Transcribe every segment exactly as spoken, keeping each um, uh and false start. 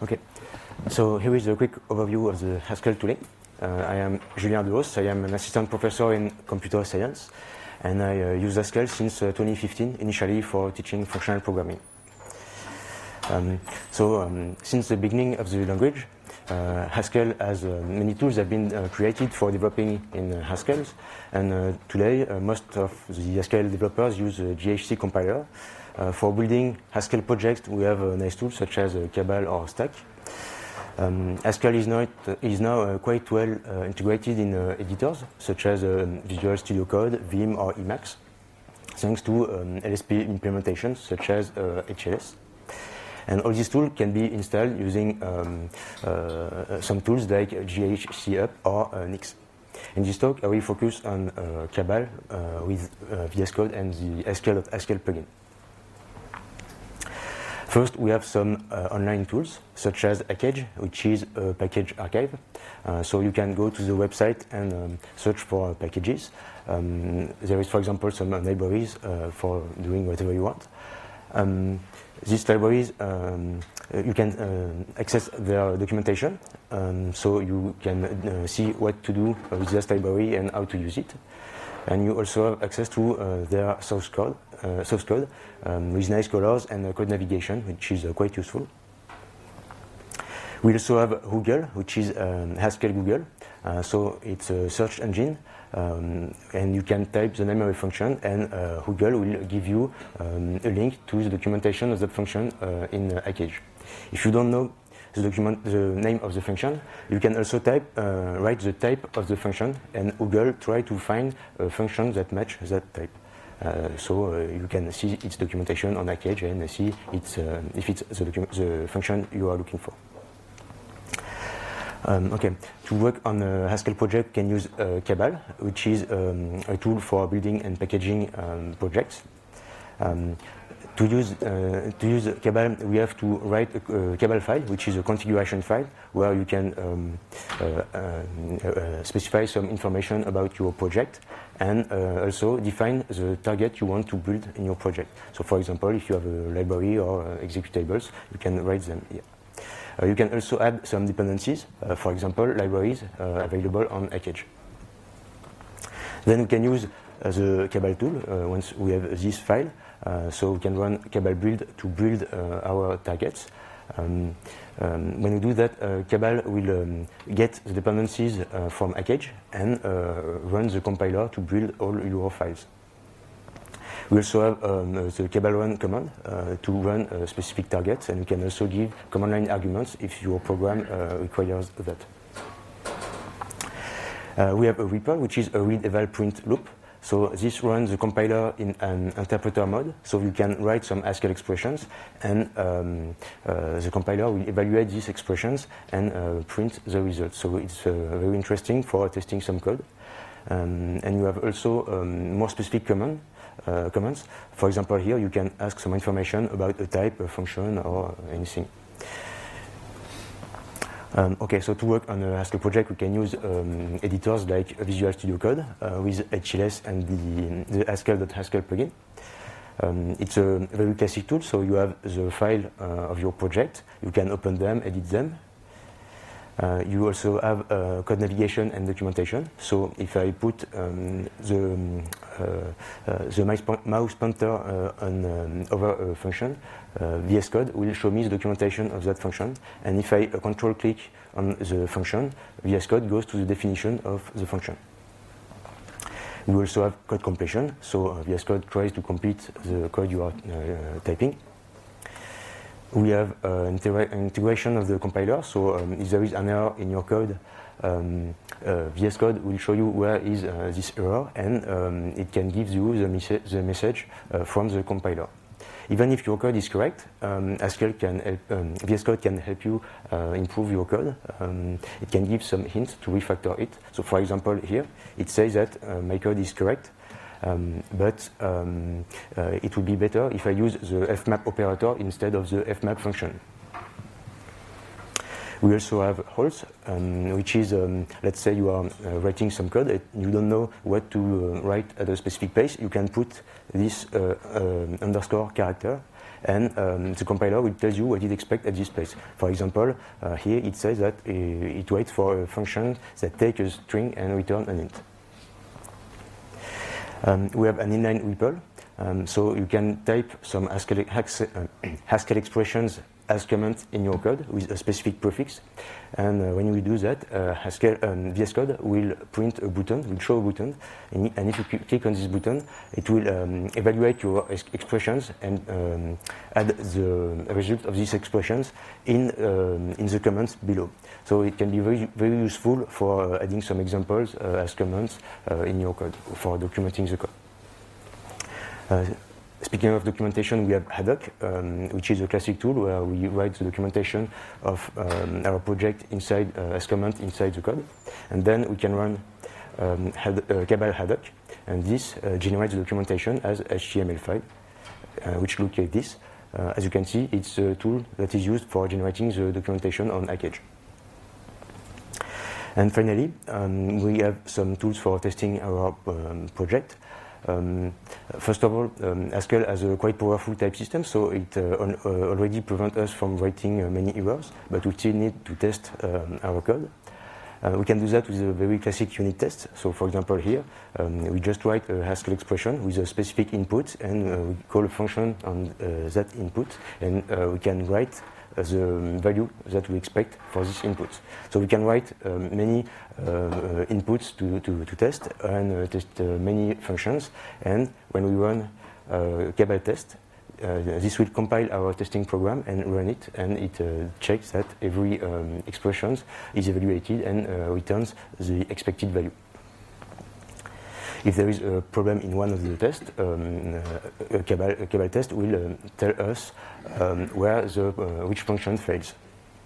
Okay, so here is a quick overview of the Haskell tooling. Uh, I am Julien Dehaus. I am an assistant professor in computer science, and I uh, use Haskell since uh, twenty fifteen, initially for teaching functional programming. Um, so um, since the beginning of the language, uh, Haskell has uh, many tools have been uh, created for developing in uh, Haskell, and uh, today uh, most of the Haskell developers use a G H C compiler. Uh, for building Haskell projects, we have uh, nice tools such as uh, Cabal or Stack. Um, Haskell is, not, uh, is now uh, quite well uh, integrated in uh, editors such as uh, Visual Studio Code, Vim, or Emacs, thanks to um, L S P implementations such as uh, H L S. And all these tools can be installed using um, uh, some tools like G H C Up or uh, Nix. In this talk, I will focus on uh, Cabal uh, with uh, V S Code and the Haskell.Haskell plugin. First, we have some uh, online tools, such as Hackage, which is a package archive. Uh, so you can go to the website and um, search for packages. Um, there is, for example, some uh, libraries uh, for doing whatever you want. Um, these libraries, um, you can uh, access their documentation, um, so you can uh, see what to do with this library and how to use it. And you also have access to uh, their source code, uh, source code um, with nice colors and uh, code navigation, which is uh, quite useful. We also have Google, which is um, Haskell Google. Uh, so it's a search engine, um, and you can type the name of a function, and uh, Google will give you um, a link to the documentation of that function uh, in uh, Hackage. If you don't know the document, the name of the function, you can also type, uh, write the type of the function, and Google try to find a function that match that type. Uh, so uh, you can see its documentation on Hackage and see it's, uh, if it's the, the function you are looking for. Um, okay, to work on a Haskell project, you can use uh, Cabal, which is um, a tool for building and packaging um, projects. Um, To use, uh, to use Cabal, we have to write a, a Cabal file, which is a configuration file, where you can um, uh, uh, uh, specify some information about your project and uh, also define the target you want to build in your project. So, for example, if you have a library or uh, executables, you can write them here. Uh, you can also add some dependencies, uh, for example, libraries uh, available on Hackage. Then we can use uh, the Cabal tool uh, once we have this file. Uh, so we can run Cabal build to build uh, our targets. Um, um, when we do that, uh, Cabal will um, get the dependencies uh, from Hackage and uh, run the compiler to build all your files. We also have um, the Cabal run command uh, to run uh, specific targets, and we can also give command line arguments if your program uh, requires that. Uh, we have a REPL, which is a read eval print loop. So this runs the compiler in an interpreter mode, so you can write some Haskell expressions, and um, uh, the compiler will evaluate these expressions and uh, print the results. So it's uh, very interesting for testing some code. Um, and you have also um, more specific command, uh, commands. For example, here you can ask some information about a type, a function, or anything. Um, okay, so to work on a Haskell project, we can use um, editors like Visual Studio Code uh, with H L S and the, the Haskell.Haskell plugin. Um, it's a very classic tool, so you have the file uh, of your project. You can open them, edit them. Uh, you also have uh, code navigation and documentation. So if I put um, the, uh, uh, the mouse, mouse pointer uh, on, um, over a function, uh, V S Code will show me the documentation of that function. And if I uh, control click on the function, V S Code goes to the definition of the function. We also have code completion. So uh, V S Code tries to complete the code you are uh, typing. We have uh, integra integration of the compiler, so um, if there is an error in your code, um, uh, V S Code will show you where is uh, this error, and um, it can give you the, mes the message uh, from the compiler. Even if your code is correct, um, Haskell can help, um, V S Code can help you uh, improve your code. Um, it can give some hints to refactor it. So for example here, it says that uh, my code is correct, Um, but um, uh, it would be better if I use the fmap operator instead of the fmap function. We also have holes, um, which is, um, let's say you are uh, writing some code and you don't know what to uh, write at a specific place. You can put this uh, uh, underscore character, and um, the compiler will tell you what it expects at this place. For example, uh, here it says that uh, it waits for a function that takes a string and return an int. Um, we have an inline R I P L, um, so you can type some Haskell, Haskell expressions as comment in your code with a specific prefix, and uh, when we do that, uh, Haskell um, V S Code will print a button, will show a button, and, and if you click on this button, it will um, evaluate your ex expressions and um, add the result of these expressions in um, in the comments below. So it can be very very useful for uh, adding some examples uh, as comments uh, in your code for documenting the code. Uh, Speaking of documentation, we have Haddock, um, which is a classic tool where we write the documentation of um, our project inside uh, as comment inside the code, and then we can run um, had, uh, Cabal Haddock, and this uh, generates the documentation as H T M L file, uh, which look like this. Uh, as you can see, it's a tool that is used for generating the documentation on Hackage. And finally, um, we have some tools for testing our um, project. Um, first of all, um, Haskell has a quite powerful type system, so it uh, on, uh, already prevents us from writing uh, many errors, but we still need to test um, our code. Uh, we can do that with a very classic unit test. So for example here, um, we just write a Haskell expression with a specific input, and uh, we call a function on uh, that input, and uh, we can write the value that we expect for this input. So we can write um, many uh, uh, inputs to, to, to test and uh, test uh, many functions, and when we run uh, Cabal test, uh, this will compile our testing program and run it, and it uh, checks that every um, expression is evaluated and uh, returns the expected value. If there is a problem in one of the tests, um, a, Cabal, a Cabal test will um, tell us um, where the uh, which function fails.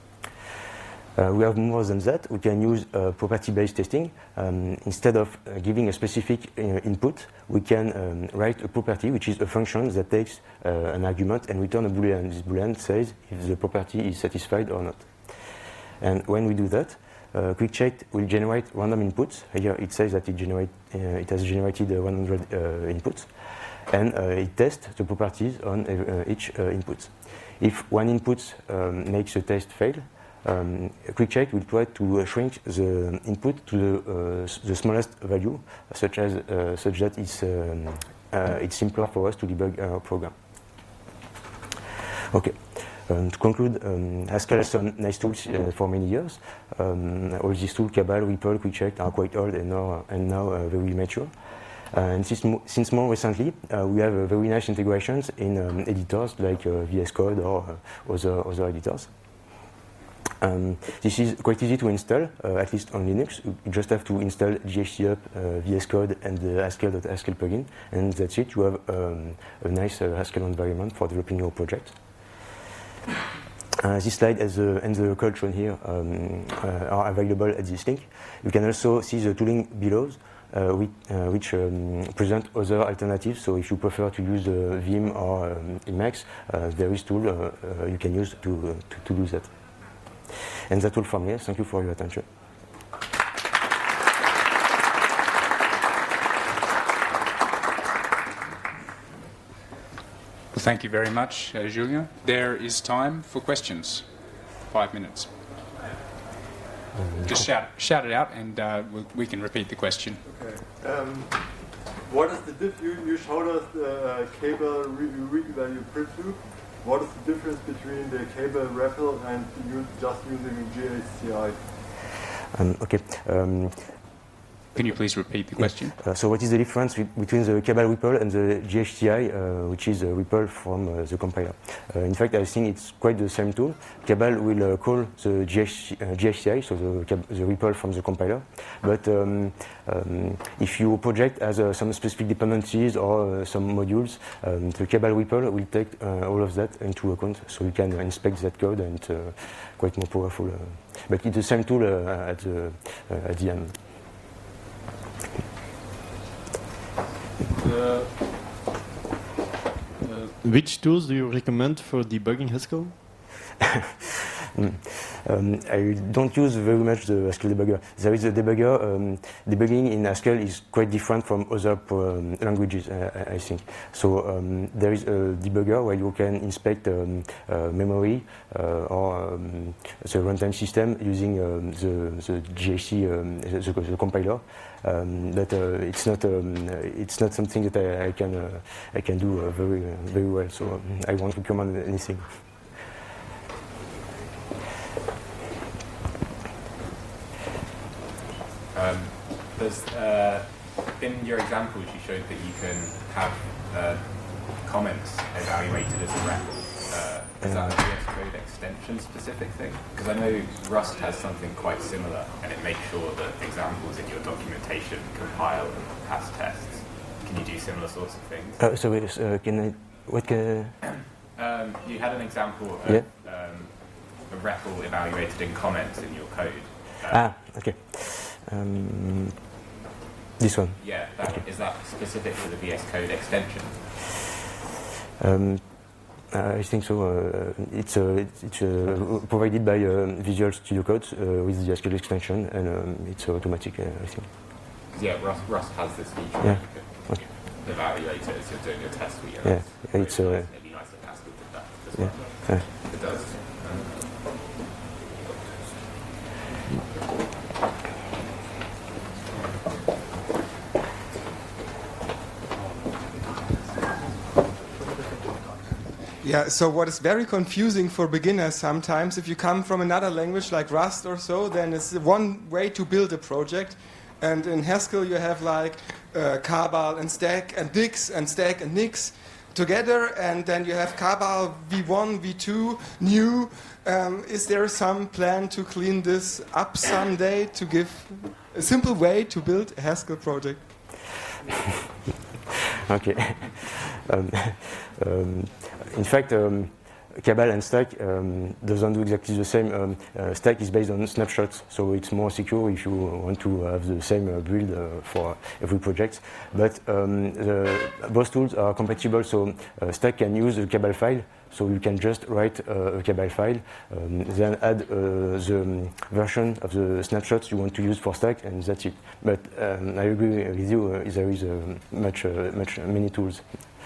Uh, we have more than that. We can use uh, property-based testing. Um, instead of uh, giving a specific uh, input, we can um, write a property, which is a function that takes uh, an argument and return a boolean. This boolean says if the property is satisfied or not. And when we do that, Uh, QuickCheck will generate random inputs. Here it says that it, generate, uh, it has generated uh, one hundred uh, inputs, and uh, it tests the properties on uh, each uh, input. If one input um, makes a test fail, um, QuickCheck will try to uh, shrink the input to the, uh, the smallest value, such as uh, such that it's, um, uh, it's simpler for us to debug our program. Okay. Um, to conclude, um, Haskell has some nice tools uh, for many years. Um, all these tools, Cabal, R I P L, QuickCheck, are quite old and now, and now uh, very mature. Uh, and since, mo since more recently, uh, we have uh, very nice integrations in um, editors like uh, V S Code or uh, other, other editors. Um, this is quite easy to install, uh, at least on Linux. You just have to install G H T up, uh, V S Code, and the Haskell.Haskell plugin, and that's it. You have um, a nice uh, Haskell environment for developing your project. Uh, this slide has, uh, and the code shown here um, uh, are available at this link. You can also see the tooling below, uh, which, uh, which um, present other alternatives. So if you prefer to use uh, Vim or um, Emacs, uh, there is tool uh, uh, you can use to, uh, to, to do that. And that's all from me. Thank you for your attention. Thank you very much, uh, Julien. There is time for questions. Five minutes. Just shout, shout it out, and uh, we, we can repeat the question. Okay. Um, what is the diff? You, you showed us the uh, Cabal value print to. What is the difference between the Cabal R E P L and you just using G H C I? Um, okay. Um, Can you please repeat the question? Uh, so what is the difference between the Cabal R I P L and the G H T I, uh, which is a R I P L from uh, the compiler? Uh, in fact, I think it's quite the same tool. Cabal will uh, call the G H, uh, G H T I, so the, the R I P L from the compiler. But um, um, if your project has uh, some specific dependencies or uh, some modules, um, the Cabal R I P L will take uh, all of that into account, so you can uh, inspect that code, and uh, quite more powerful. Uh, but it's the same tool uh, at, the, uh, at the end. Uh, uh, which tools do you recommend for debugging Haskell? Mm. Um, I don't use very much the Haskell debugger. There is a debugger. Um, debugging in Haskell is quite different from other um, languages, uh, I, I think. So um, there is a debugger where you can inspect um, uh, memory uh, or um, the runtime system using um, the, the G A C, um, the, the, the compiler. Um, but uh, it's not um, it's not something that I, I can uh, I can do uh, very uh, very well. So um, I won't recommend anything. Um, there's, uh, in your examples, you showed that you can have uh, comments evaluated as a R E P L. Uh, is that a V S Code extension specific thing? Because I know Rust has something quite similar, and it makes sure that examples in your documentation compile and pass tests. Can you do similar sorts of things? Uh, so wait, uh, can I? What can? Um, you had an example of yeah. um, a R E P L evaluated in comments in your code. Uh, ah, okay. Um, this one. Yeah, that, okay. Is that specific to the V S Code extension? Um, I think so. Uh, it's uh, it's uh, provided by uh, Visual Studio Code uh, with the Haskell extension, and um, it's automatic, uh, I think. Yeah, Rust, Rust has this feature. Yeah. You can okay. evaluate it as you're doing your test suite. Yeah, yeah it's. Uh, It'd be nice if Haskell did that as well. Yeah. Yeah. It does. Um, Yeah, so what is very confusing for beginners sometimes, if you come from another language like Rust or so, then it's one way to build a project. And in Haskell you have like uh, Cabal and Stack and Nix and Stack and Nix together, and then you have Cabal V one, V two, new. Um, is there some plan to clean this up someday to give a simple way to build a Haskell project? Okay. um, um, in fact, um, Cabal and Stack um, doesn't do exactly the same. Um, uh, Stack is based on snapshots, so it's more secure if you want to have the same uh, build uh, for every project. But um, the, both tools are compatible, so uh, Stack can use a Cabal file, so you can just write uh, a Cabal file, um, then add uh, the um, version of the snapshots you want to use for Stack, and that's it. But um, I agree with you, uh, there is uh, much, uh, much, many tools.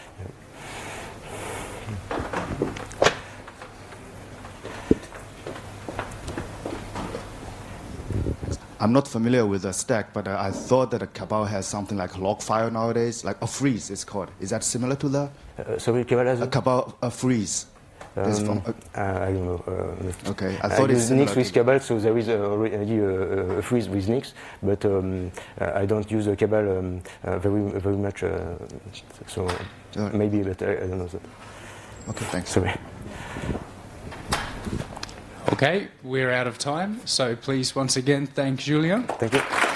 I'm not familiar with a Stack, but uh, I thought that a Cabal has something like a log file nowadays, like a freeze it's called. Is that similar to that? Uh, sorry, Cabal has a Cabal a freeze. Um, from, uh, uh, I don't know. Uh, okay, I thought I it's use Nix with Cabal, so there is already a, a, a freeze with Nix, but um, uh, I don't use a Cabal um, uh, very very much. Uh, so right. Maybe, but I, I don't know that. Okay, thanks. Sorry. Okay, we're out of time, so please once again thank Julien. Thank you.